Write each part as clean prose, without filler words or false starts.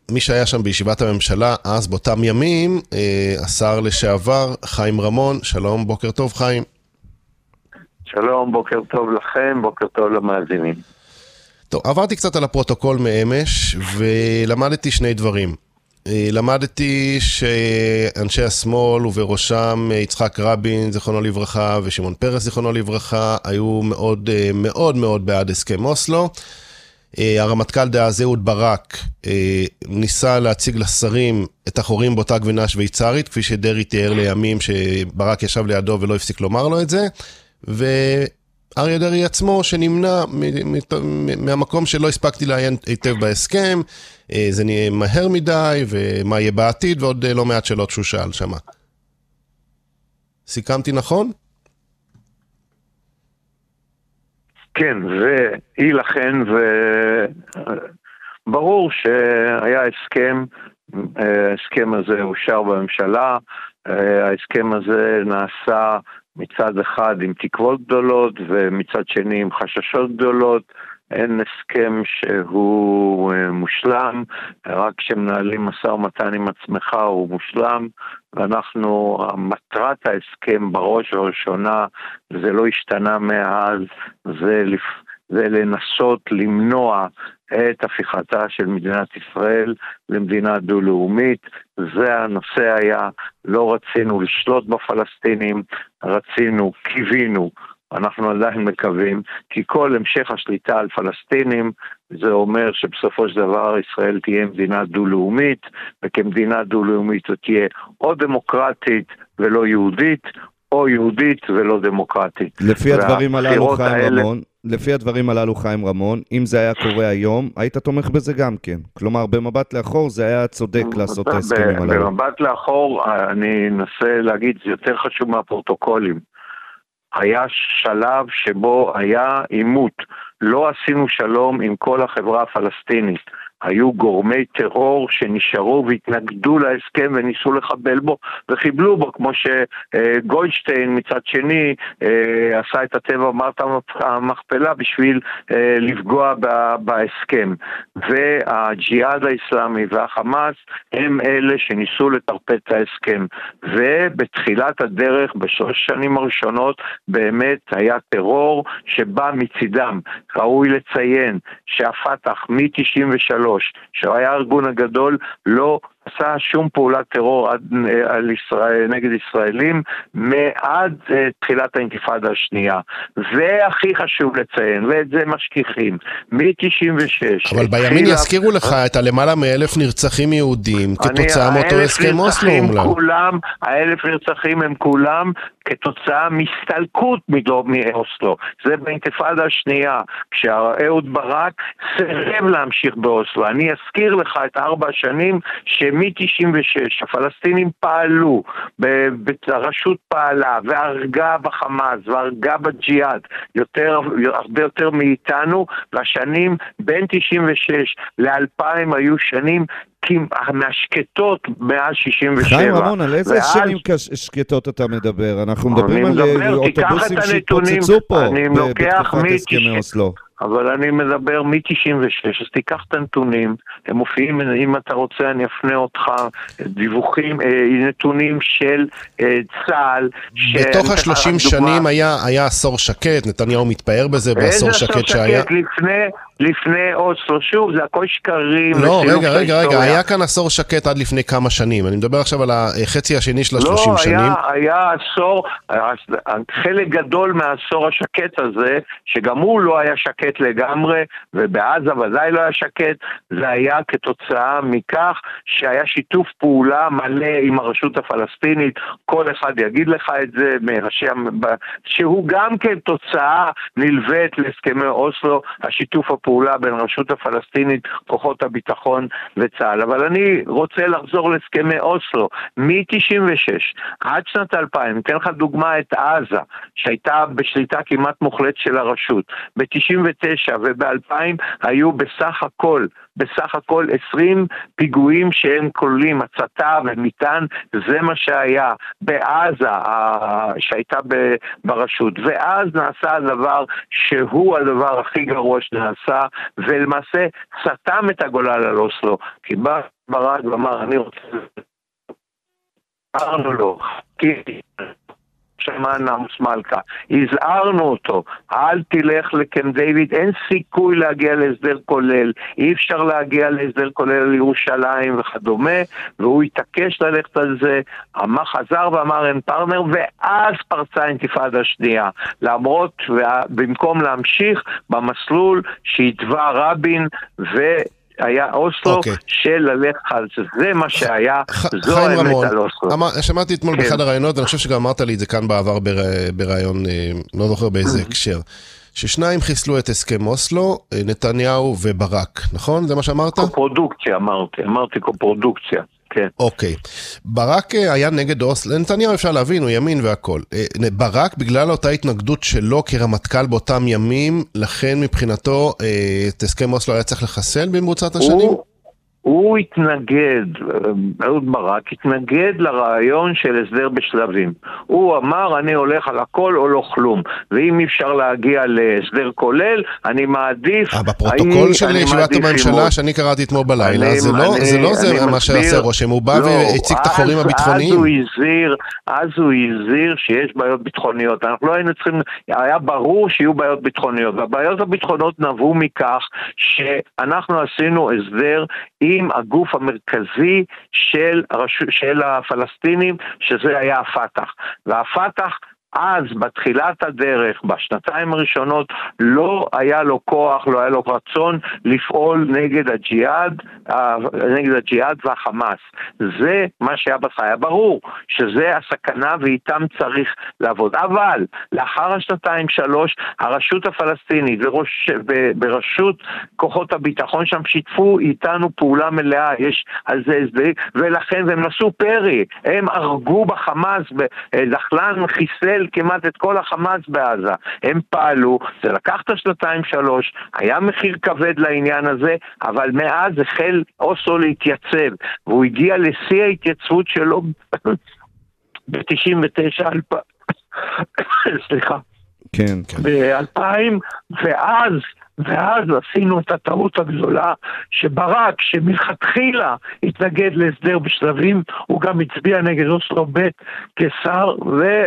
מי שהיה שם בישיבת הממשלה, אז באותם ימים, השר לשעבר חיים רמון. שלום, בוקר טוב חיים. שלום, בוקר טוב לכם, בוקר טוב למאזינים. טוב, עברתי קצת על הפרוטוקול מאמש, ולמדתי שני דברים. למדתי שאנשי השמאל ובראשם יצחק רבין זיכרונו לברכה ושמעון פרס זיכרונו לברכה היו מאוד מאוד מאוד בעד הסכם אוסלו. הרמטכ"ל דאז אהוד ברק ניסה להציג לשרים את החורים באותה גבינה שוויצרית, כפי שדרי תיאר לימים שברק ישב לידו ולא הפסיק לומר לו את זה, ואריה דרי עצמו שנמנע מהמקום שלא הספקתי לעיין היטב בהסכם, זה נהיה מהר מדי ומה יהיה בעתיד ועוד לא מעט שאלות שהוא שאל שמה. סיכמתי נכון? כן, ואי לכן, וברור שהיה ההסכם הזה אושר בממשלה, ההסכם הזה נעשה מצד אחד עם תקוות גדולות ומצד שני עם חששות גדולות. אין הסכם שהוא מושלם, רק כשמנהלים משא ומתן עם עצמך הוא מושלם, ואנחנו, מטרת ההסכם בראש ובראשונה, זה לא השתנה מאז, זה לנסות למנוע את הפיכתה של מדינת ישראל למדינה דו-לאומית. זה הנושא היה, לא רצינו לשלוט בפלסטינים, קיווינו, אנחנו עדיין מקווים, כי כל המשך השליטה על פלסטינים, זה אומר שבסופו של דבר ישראל תהיה מדינה דו-לאומית, וכמדינה דו-לאומית זו תהיה או דמוקרטית ולא יהודית, או יהודית ולא דמוקרטית. לפי הדברים הללו חיים רמון, אם זה היה קורה היום, היית תומך בזה גם כן. כלומר, במבט לאחור זה היה צודק לעשות את ההסכמים הללו. במבט לאחור, אני אנסה להגיד, זה יותר חשוב מהפרוטוקולים. היה שלב שבו היה עימות, לא עשינו שלום עם כל החברה הפלסטינית, היו גורמי טרור שנשארו והתנגדו להסכם וניסו לחבל בו וחיבלו בו, כמו שגולדשטיין מצד שני עשה את הטבע מערת המכפלה בשביל לפגוע בהסכם, והג'יהאד האסלאמי והחמאס הם אלה שניסו לטרפד את ההסכם, ובתחילת הדרך בשלוש שנים הראשונות באמת היה טרור שבא מצידם. ראוי לציין שהפתח מ-93 שהיה הארגון הגדול לא עשה שום פעולת טרור נגד ישראלים מעד תחילת האינתיפאדה השנייה. זה הכי חשוב לציין, ואת זה משכיחים. מ-96. אבל בימין יזכירו לך את הלמעלה מ1,000 נרצחים יהודים כתוצאה מאותו הסכם אוסלו. ה1,000 נרצחים הם כולם כתוצאה מסתלקות מאוסלו. זה באינתיפאדה השנייה, כשאהוד ברק סירב להמשיך באוסלו. אני אזכיר לך את 4 שנים שמ-96 הפלסטינים פעלו, הרשות פעלה והרגה בחמאס והרגה בג'יהאד הרבה יותר מאיתנו, והשנים בין 96 ל-2000 היו שנים מהשקטות מאז 67. חיים רמון, על איזה שנים שקטות אתה מדבר? אנחנו מדברים על אוטובוסים שהתפוצצו פה בתקופת הסכמי אוסלו. אבל אני מדבר מ-96, אז תיקח את הנתונים, הם מופיעים, אם אתה רוצה אני אפנה אותך, דיווחים, נתונים של צה"ל. בתוך ה-30 שנים היה עשור שקט, נתניהו מתפאר בזה בעשור שקט שהיה. לפני אוסלו, שוב, זה הכל שקרים. לא, רגע, היה כאן עשור שקט עד לפני כמה שנים, אני מדבר עכשיו על החצי השני של ה-30 שנים. לא, היה עשור, חלק גדול מהעשור השקט הזה, שגם הוא לא היה שקט לגמרי, ובעזה ודאי לא היה שקט, זה היה כתוצאה מכך שהיה שיתוף פעולה מלא עם הרשות הפלסטינית, כל אחד יגיד לך את זה, שהוא גם כן תוצאה נלווית להסכמי אוסלו, השיתוף הפעולה בין הרשות הפלסטינית, כוחות הביטחון וצה"ל. אבל אני רוצה לחזור להסכמי אוסלו, מ-96 עד שנת 2000, ניתן לך דוגמה את עזה, שהייתה בשליטה כמעט מוחלט של הרשות, ב-99 וב-2000 היו בסך הכל 20 פיגועים שהם כוללים הצתה ומטען, זה מה שהיה בעזה שהייתה ברשות, ואז נעשה הדבר שהוא הדבר הכי גרוע שנעשה, עשה, ולמעשה סתם את הגולל על אוסלו, כי בא ברק ואמר, אני רוצה... אמרנו לו, כי... שמען עמוס מלכה, הזהרנו אותו, אל תלך לקמפ דיוויד, אין סיכוי להגיע להסדר כולל, אי אפשר להגיע להסדר כולל על ירושלים וכדומה, והוא התעקש ללכת על זה, חזר ואמר אין פרטנר, ואז פרצה אינתיפאדה שנייה, למרות, במקום להמשיך במסלול שהתווה רבין היה אוסלו של ללכת על זה. זה מה שהיה, זו האמת על אוסלו. שמעתי אתמול באחד הרעיונות, ואני חושב שגם אמרת לי את זה כאן בעבר ברעיון, לא זוכר באיזה הקשר, ששניים חיסלו את הסכם אוסלו, נתניהו וברק, נכון? זה מה שאמרת? קופרודוקציה אמרתי קופרודוקציה. כן. אוקיי. ברק היה נגד אוסלו, נתניהו אפשר להבין, הוא ימין והכל. ברק, בגלל אותה התנגדות שלו כרמטכ"ל באותם ימים, לכן מבחינתו את הסכם אוסלו היה צריך לחסל במרוצת השנים? הוא התנגד, אהוד ברק התנגד לרעיון של הסדר בשלבים. הוא אמר, אני הולך על הכל או לא כלום. ואם אפשר להגיע להסדר כולל, אני מעדיף... בפרוטוקול של ישיבת הממשלה שאני קראתי אתמול בלילה, זה לא זה מה שעשה רושם. הוא בא והציג את החורים הביטחוניים. אז הוא הזהיר שיש בעיות ביטחוניות. אנחנו לא היינו צריכים... היה ברור שיהיו בעיות ביטחוניות. והבעיות הביטחוניות נבעו מכך שאנחנו עשינו הסדר עם הגוף המרכזי של הפלסטינים, שזה היה הפתח. והפתח אז בתחילת הדרך, בשנתיים הראשונות, לא היה לו כוח, לא היה לו רצון לפעול נגד הג'יהאד והחמאס. זה מה שהיה היה ברור, שזה הסכנה ואיתם צריך לעבוד. אבל לאחר השנתיים שלוש, הרשות הפלסטינית ברשות כוחות הביטחון שם שיתפו איתנו פעולה מלאה, יש על זה הסדר, ולכן הם נשאו פרי, הם הרגו בחמאס, דחלן חיסל כמעט את כל החמאס בעזה. הם פעלו, זה לקח את השנתיים שלוש, היה מחיר כבד לעניין הזה, אבל מאז החל אוסלו להתייצב, והוא הגיע לשיא ההתייצבות שלו ב-99, סליחה, כן. ב-2000, ואז עשינו את הטעות הגדולה שברק, שמלכתחילה התנגד להסדר בשלבים, הוא גם הצביע נגד אוסלו ב' כשר,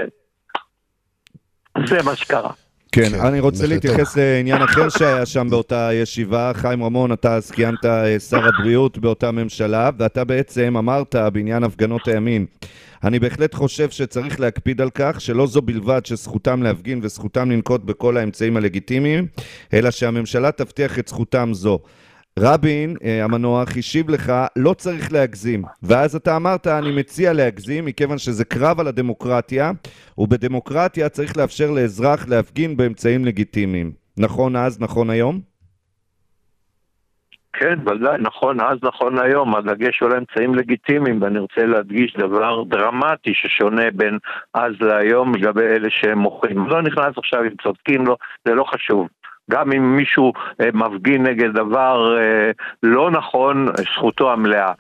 זה מה שקרה. כן, אני רוצה להתייחס לעניין אחר שהיה שם באותה ישיבה. חיים רמון, אתה אז קיימת שר הבריאות באותה ממשלה, ואתה בעצם אמרת בעניין הפגנות הימין, אני בהחלט חושב שצריך להקפיד על כך שלא זו בלבד שזכותם להפגין וזכותם לנקוט בכל האמצעים הלגיטימיים, אלא שהממשלה תבטיח את זכותם זו. רבין המנוח השיב לך, לא צריך להגזים, ואז אתה אמרת, אני מציע להגזים, מכיוון שזה קרב על הדמוקרטיה, ובדמוקרטיה צריך לאפשר לאזרח להפגין באמצעים לגיטימיים. נכון אז, נכון היום? כן, ודאי, נכון אז, נכון היום, הדגש על אמצעים לגיטימיים, ואני רוצה להדגיש דבר דרמטי ששונה בין אז להיום, לגבי אלה שהם מוחים. לא נכנס עכשיו אם צודקים לו, זה לא חשוב. גם אם מישהו מפגין נגד דבר לא נכון, זכותו המלאה.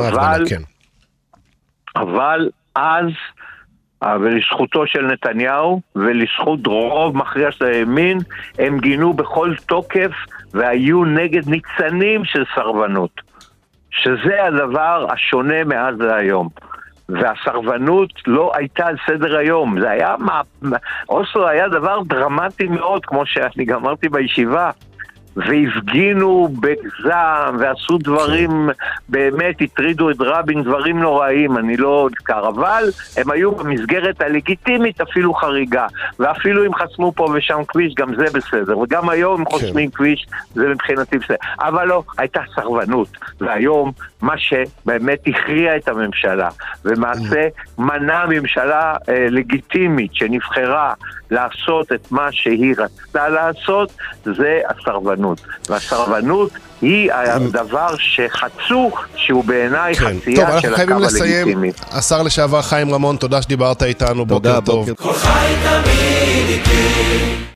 אבל אז, ולזכותו של נתניהו, ולזכות רוב מכריע של הימין, הם גינו בכל תוקף, והיו נגד ניצנים של סרבנות. שזה הדבר השונה מאז להיום. והסרבנות לא הייתה על סדר היום. זה היה, אוסלו היה דבר דרמטי מאוד, כמו שאני גם אמרתי בישיבה, והפגינו בגזם, ועשו דברים, באמת הטרידו את רבין, דברים נוראים, אני לא אזכר, אבל הם היו במסגרת הלגיטימית אפילו חריגה, ואפילו אם חסמו פה ושם כביש, גם זה בסדר, וגם היום אם חוסמים כביש, זה מבחינתי בסדר, אבל לא, הייתה סרבנות, והיום מה שבאמת הכריע את הממשלה, ומעשה מנע ממשלה לגיטימית שנבחרה לעשות את מה שהיא רצתה לעשות, זה הסרבנות. והסרבנות היא הדבר שחצו, שהוא בעיניי חצייה של הקו הלגיטימי. השר לשעבר חיים רמון, תודה שדיברת איתנו, בוקר טוב.